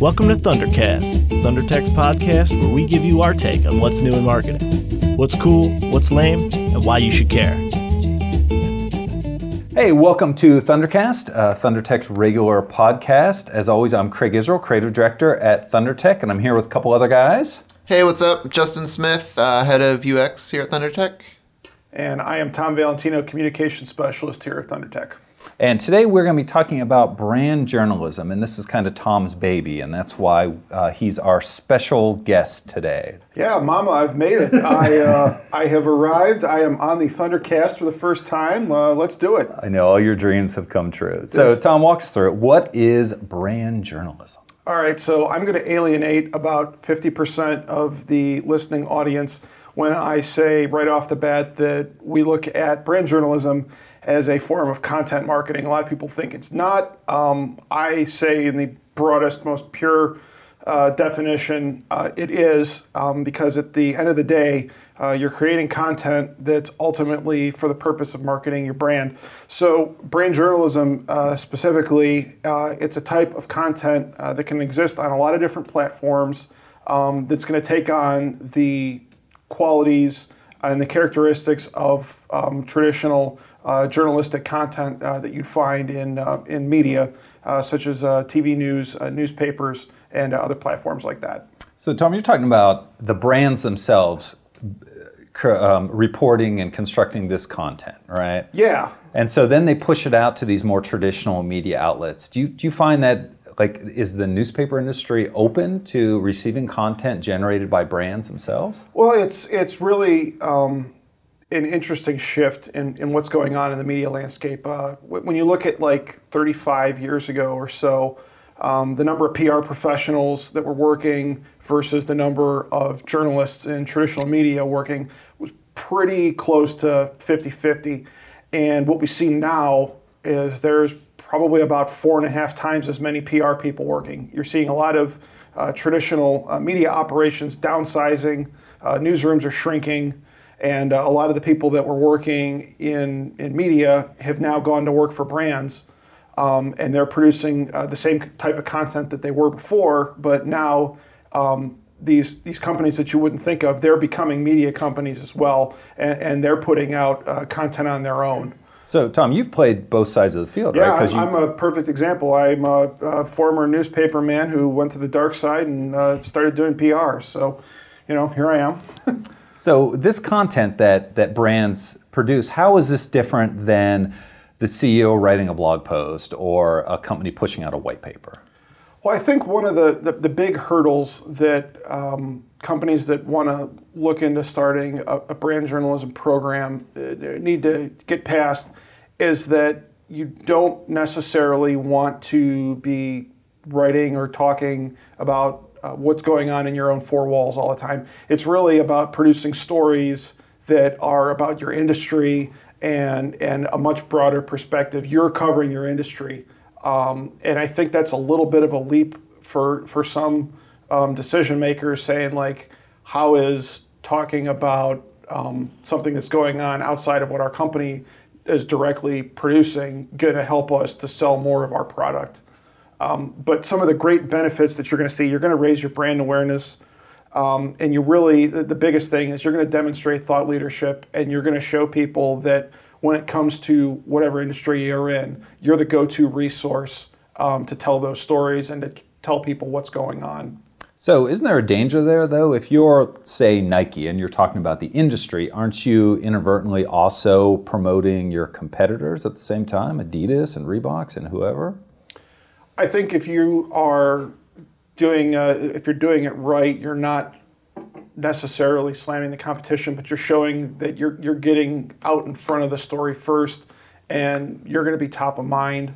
Welcome to Thundercast, Thundertech's podcast where we give you our take on what's new in marketing, what's cool, what's lame, and why you should care. Hey, welcome to Thundercast, Thundertech's regular podcast. As always, I'm Craig Israel, Creative Director at Thundertech, and I'm here with a couple other guys. Hey, what's up? Justin Smith, Head of UX here at Thundertech. And I am Tom Valentino, Communications Specialist here at Thundertech. And today we're going to be talking about brand journalism, and this is kind of Tom's baby, and that's why he's our special guest today. Yeah, Mama, I've made it. I have arrived. I am on the Thundercast for the first time. Let's do it. I know all your dreams have come true. So, Tom, walk us through it. What is brand journalism? All right, so I'm going to alienate about 50% of the listening audience when I say right off the bat that we look at brand journalism as a form of content marketing. A lot of people think it's not. I say in the broadest, most pure definition, it is, because at the end of the day, you're creating content that's ultimately for the purpose of marketing your brand. So brand journalism specifically, it's a type of content that can exist on a lot of different platforms that's going to take on the qualities and the characteristics of traditional journalistic content that you'd find in media, such as TV news, newspapers, and other platforms like that. So, Tom, you're talking about the brands themselves reporting and constructing this content, right? Yeah. And so then they push it out to these more traditional media outlets. Do you find that, like, is the newspaper industry open to receiving content generated by brands themselves? Well, it's really an interesting shift in what's going on in the media landscape. When you look at like 35 years ago or so, the number of PR professionals that were working versus the number of journalists in traditional media working was pretty close to 50-50. And what we see now is there's probably about 4.5 times as many PR people working. You're seeing a lot of traditional media operations downsizing, newsrooms are shrinking, and a lot of the people that were working in media have now gone to work for brands, and they're producing the same type of content that they were before, but now these companies that you wouldn't think of, they're becoming media companies as well, and they're putting out content on their own. So, Tom, you've played both sides of the field, yeah, right? I'm a perfect example. I'm a former newspaper man who went to the dark side and started doing PR. So, here I am. So this content that brands produce, how is this different than the CEO writing a blog post or a company pushing out a white paper? Well, I think one of the big hurdles that companies that want to look into starting a brand journalism program need to get past is that you don't necessarily want to be writing or talking about what's going on in your own four walls all the time. It's really about producing stories that are about your industry and a much broader perspective. You're covering your industry. And I think that's a little bit of a leap for some decision makers, saying like, how is talking about something that's going on outside of what our company is directly producing going to help us to sell more of our product? But some of the great benefits that you're going to see, you're going to raise your brand awareness, and you really, the biggest thing is you're going to demonstrate thought leadership, and you're going to show people that when it comes to whatever industry you're in, you're the go-to resource to tell those stories and to tell people what's going on. So isn't there a danger there, though? If you're, say, Nike and you're talking about the industry, aren't you inadvertently also promoting your competitors at the same time, Adidas and Reebok and whoever? I think if you are doing it right, you're not necessarily slamming the competition, but you're showing that you're getting out in front of the story first, and you're going to be top of mind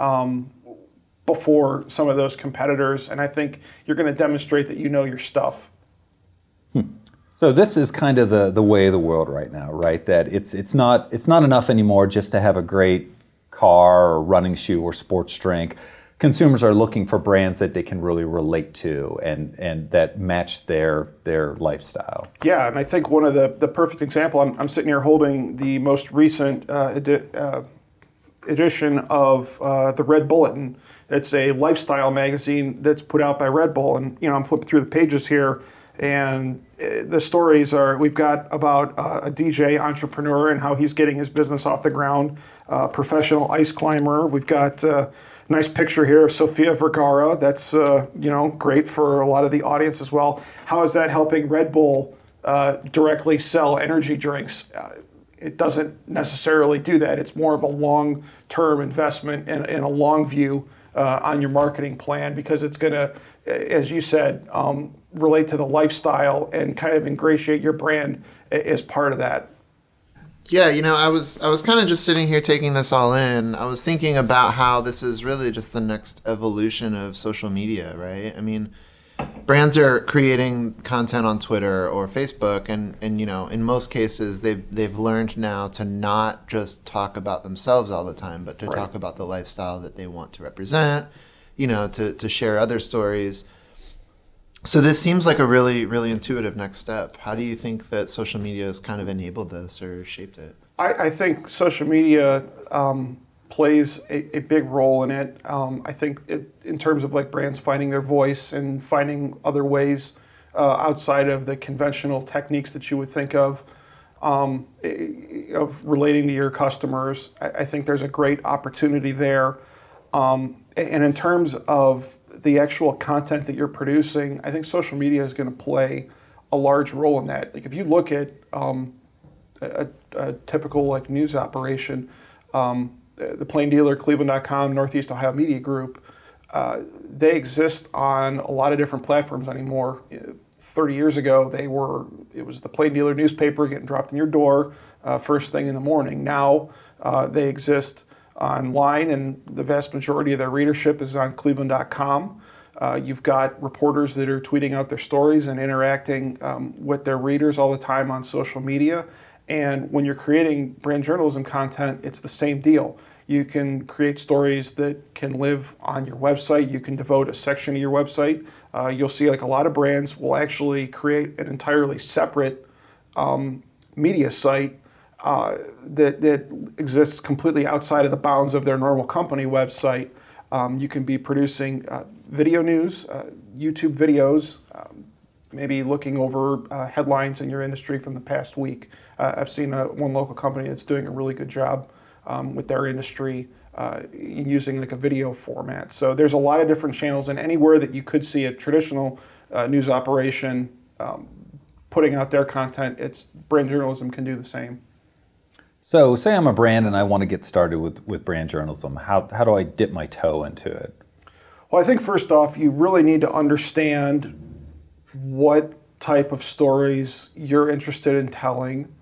before some of those competitors. And I think you're going to demonstrate that you know your stuff. So this is kind of the way of the world right now, right? That it's not enough anymore just to have a great car or running shoe or sports drink. Consumers are looking for brands that they can really relate to and that match their lifestyle. Yeah, and I think one of the perfect example, I'm sitting here holding the most recent edition of the Red Bulletin. It's a lifestyle magazine that's put out by Red Bull. And, I'm flipping through the pages here, and the stories are, we've got about a DJ entrepreneur and how he's getting his business off the ground, professional ice climber. We've got a nice picture here of Sofia Vergara. That's, great for a lot of the audience as well. How is that helping Red Bull directly sell energy drinks? It doesn't necessarily do that. It's more of a long-term investment and a long view on your marketing plan, because it's going to, as you said, relate to the lifestyle and kind of ingratiate your brand as part of that. Yeah, I was kind of just sitting here taking this all in. I was thinking about how this is really just the next evolution of social media, right? I mean, brands are creating content on Twitter or Facebook, and in most cases they've learned now to not just talk about themselves all the time, but to talk about the lifestyle that they want to represent, to share other stories. So this seems like a really, really intuitive next step. How do you think that social media has kind of enabled this or shaped it? I think social media plays a big role in it. I think in terms of like brands finding their voice and finding other ways outside of the conventional techniques that you would think of relating to your customers. I think there's a great opportunity there. And in terms of the actual content that you're producing, I think social media is going to play a large role in that. Like if you look at a typical like news operation, the Plain Dealer, Cleveland.com, Northeast Ohio Media Group, they exist on a lot of different platforms anymore. 30 years ago, it was the Plain Dealer newspaper getting dropped in your door first thing in the morning. Now they exist online, and the vast majority of their readership is on Cleveland.com. You've got reporters that are tweeting out their stories and interacting with their readers all the time on social media. And when you're creating brand journalism content, it's the same deal. You can create stories that can live on your website. You can devote a section of your website. You'll see like a lot of brands will actually create an entirely separate media site that exists completely outside of the bounds of their normal company website. You can be producing video news, YouTube videos, maybe looking over headlines in your industry from the past week. I've seen one local company that's doing a really good job with their industry using like a video format. So there's a lot of different channels, and anywhere that you could see a traditional news operation putting out their content, brand journalism can do the same. So say I'm a brand and I want to get started with brand journalism. How do I dip my toe into it? Well, I think first off, you really need to understand what type of stories you're interested in telling.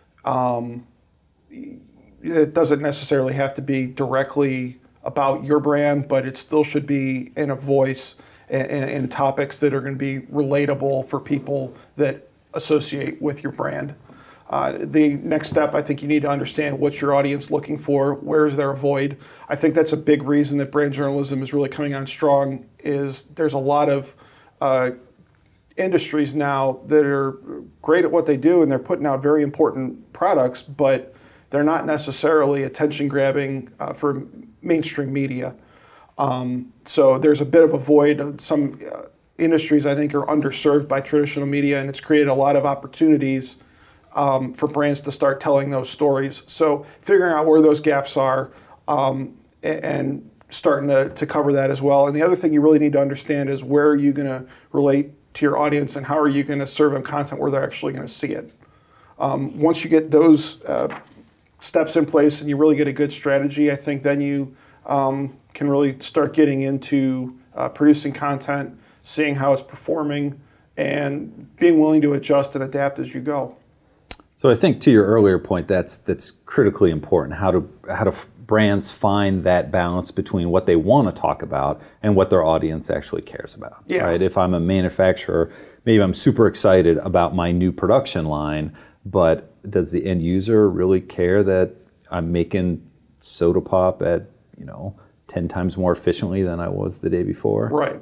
It doesn't necessarily have to be directly about your brand, but it still should be in a voice and topics that are going to be relatable for people that associate with your brand. The next step, I think you need to understand what's your audience looking for, where is there a void. I think that's a big reason that brand journalism is really coming on strong, is there's a lot of industries now that are great at what they do and they're putting out very important products, but they're not necessarily attention grabbing for mainstream media. So there's a bit of a void. Some industries I think are underserved by traditional media, and it's created a lot of opportunities for brands to start telling those stories. So figuring out where those gaps are and starting to cover that as well. And the other thing you really need to understand is where are you going to relate to your audience and how are you going to serve them content where they're actually going to see it. Once you get those steps in place and you really get a good strategy, I think then you can really start getting into producing content, seeing how it's performing, and being willing to adjust and adapt as you go. So I think to your earlier point, that's critically important. How do brands find that balance between what they want to talk about and what their audience actually cares about? Yeah. Right? If I'm a manufacturer, maybe I'm super excited about my new production line, but does the end user really care that I'm making soda pop at 10 times more efficiently than I was the day before? Right.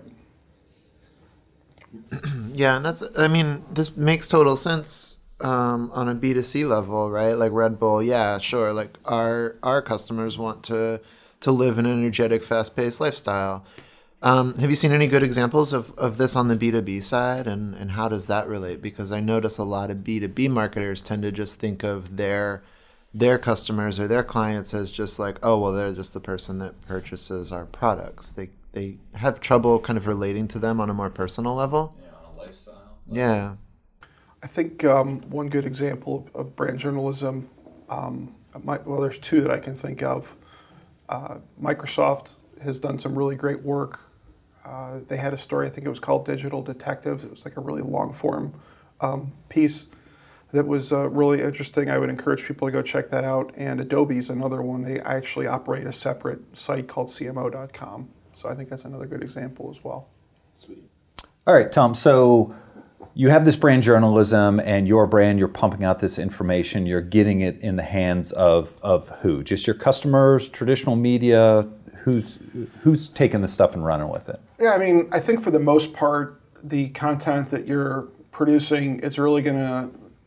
Yeah, and this makes total sense. On a B2C level, right? Like Red Bull, yeah, sure. Like our customers want to live an energetic, fast-paced lifestyle. Have you seen any good examples of this on the B2B side, and how does that relate? Because I notice a lot of B2B marketers tend to just think of their customers or their clients as just like, oh, well, they're just the person that purchases our products. They have trouble kind of relating to them on a more personal level. Yeah, on a lifestyle. Yeah. I think one good example of brand journalism, there's two that I can think of. Microsoft has done some really great work. They had a story, I think it was called Digital Detectives. It was like a really long form piece that was really interesting. I would encourage people to go check that out. And Adobe's another one. They actually operate a separate site called CMO.com. So I think that's another good example as well. Sweet. All right, Tom, so you have this brand journalism and your brand, you're pumping out this information, you're getting it in the hands of who? Just your customers, traditional media? Who's taking this stuff and running with it? Yeah, I mean, I think for the most part, the content that you're producing is really going to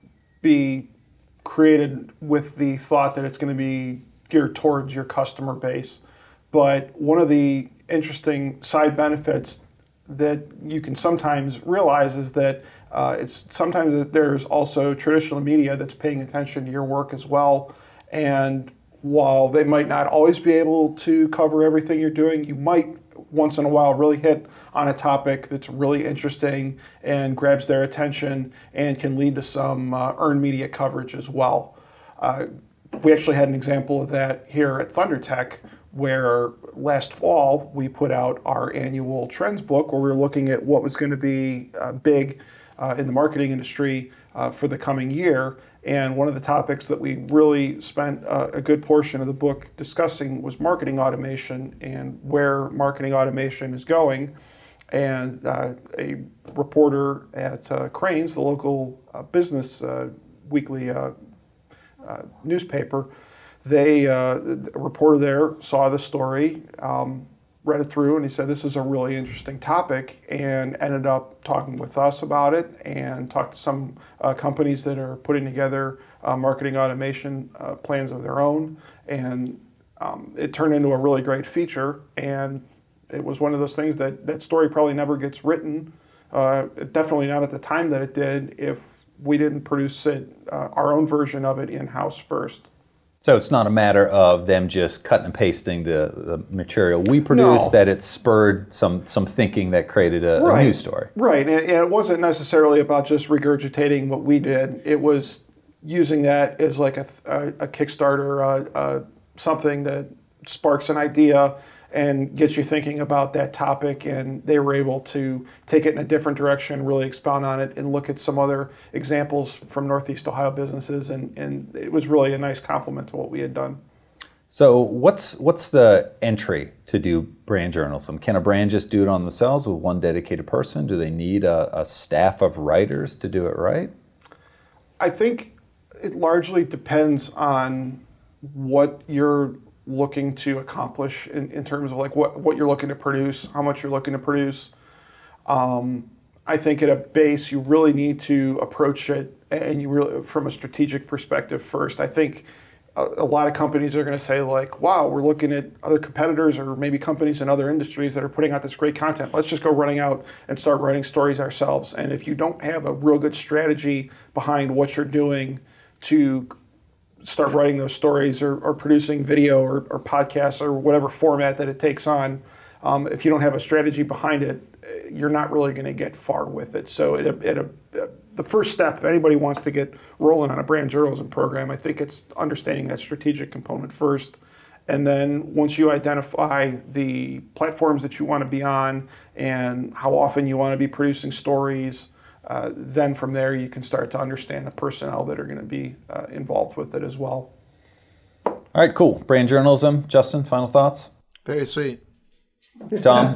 be created with the thought that it's going to be geared towards your customer base. But one of the interesting side benefits that you can sometimes realize is that sometimes there's also traditional media that's paying attention to your work as well. And while they might not always be able to cover everything you're doing, you might once in a while really hit on a topic that's really interesting and grabs their attention and can lead to some earned media coverage as well. We actually had an example of that here at ThunderTech, where last fall we put out our annual trends book where we were looking at what was going to be big in the marketing industry for the coming year. And one of the topics that we really spent a good portion of the book discussing was marketing automation and where marketing automation is going. And a reporter at Crain's, the local business weekly newspaper, a reporter there saw the story, read it through, and he said, this is a really interesting topic, and ended up talking with us about it and talked to some companies that are putting together marketing automation plans of their own. And it turned into a really great feature, and it was one of those things that story probably never gets written, definitely not at the time that it did, if we didn't produce it, our own version of it in-house first. So it's not a matter of them just cutting and pasting the material we produced, that it spurred some thinking that created a news story. Right, and it wasn't necessarily about just regurgitating what we did. It was using that as like a Kickstarter, something that sparks an idea and gets you thinking about that topic, and they were able to take it in a different direction, really expound on it, and look at some other examples from Northeast Ohio businesses, and it was really a nice compliment to what we had done. So what's the entry to do brand journalism? Can a brand just do it on themselves with one dedicated person? Do they need a staff of writers to do it right? I think it largely depends on what you're looking to accomplish in terms of like what you're looking to produce, how much you're looking to produce. I think at a base you really need to approach it, and you really from a strategic perspective first. I think a lot of companies are going to say like, wow, we're looking at other competitors or maybe companies in other industries that are putting out this great content. Let's just go running out and start writing stories ourselves. And if you don't have a real good strategy behind what you're doing to start writing those stories or producing video or podcasts or whatever format that it takes on, if you don't have a strategy behind it, you're not really going to get far with it. So the first step, if anybody wants to get rolling on a brand journalism program, I think it's understanding that strategic component first. And then once you identify the platforms that you want to be on and how often you want to be producing stories, then from there you can start to understand the personnel that are going to be involved with it as well. All right, cool. Brand journalism. Justin, final thoughts? Very sweet. Tom?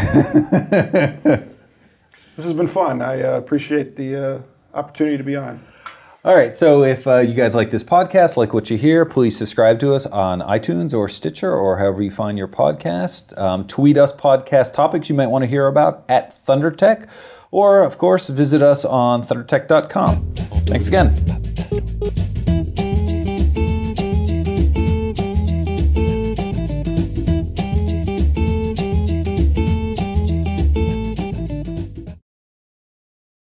This has been fun. I appreciate the opportunity to be on. All right, so if you guys like this podcast, like what you hear, please subscribe to us on iTunes or Stitcher or however you find your podcast. Tweet us podcast topics you might want to hear about at ThunderTech. Or, of course, visit us on thundertech.com. Thanks again.